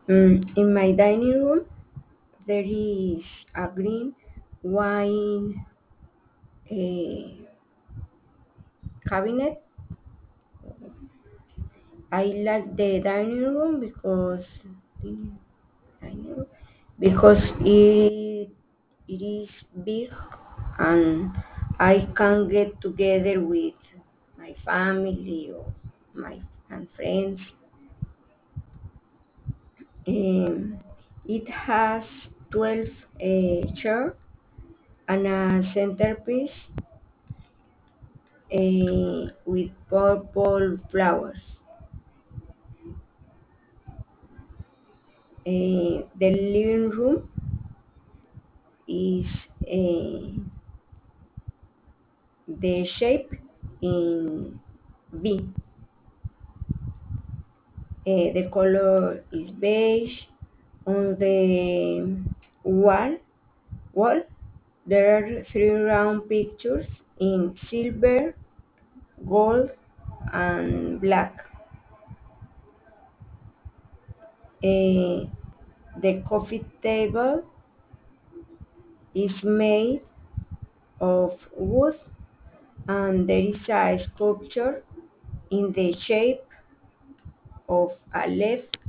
In my dining room, there is a green wine cabinet. I like the dining room because it is big and I can get together with my family or my and friends. Um, it has 12 chairs and a centerpiece with purple flowers. The living room is the shape in V. The color is beige. On the wall, wall, there are three round pictures in silver, gold, and black. Eh, the coffee table is made of wood, and there is a sculpture in the shape of a leaf